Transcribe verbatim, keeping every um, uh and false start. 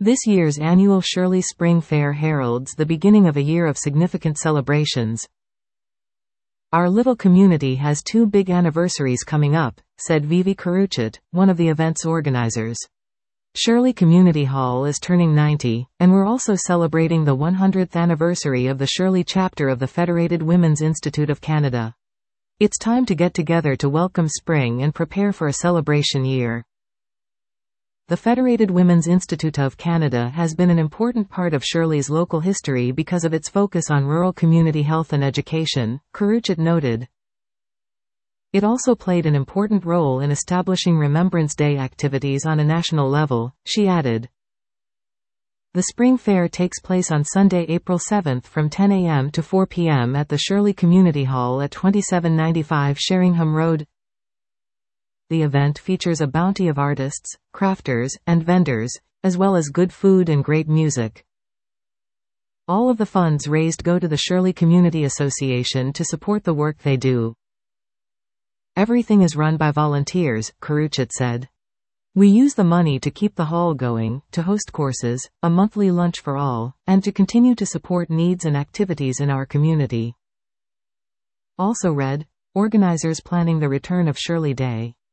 This year's annual Shirley Spring Fair heralds the beginning of a year of significant celebrations. "Our little community has two big anniversaries coming up," said Vivi Karuchit, one of the event's organizers. Shirley Community Hall is turning ninety, and we're also celebrating the one hundredth anniversary of the Shirley chapter of the Federated Women's Institute of Canada. It's time to get together to welcome spring and prepare for a celebration year. The Federated Women's Institute of Canada has been an important part of Shirley's local history because of its focus on rural community health and education, Karuchit noted. It also played an important role in establishing Remembrance Day activities on a national level, she added. The Spring Fair takes place on Sunday, April seventh from ten a m to four p m at the Shirley Community Hall at twenty-seven ninety-five Sheringham Road. The event features a bounty of artists, crafters, and vendors, as well as good food and great music. All of the funds raised go to the Shirley Community Association to support the work they do. Everything is run by volunteers, Karuchit said. We use the money to keep the hall going, to host courses, a monthly lunch for all, and to continue to support needs and activities in our community. Also read, organizers planning the return of Shirley Day.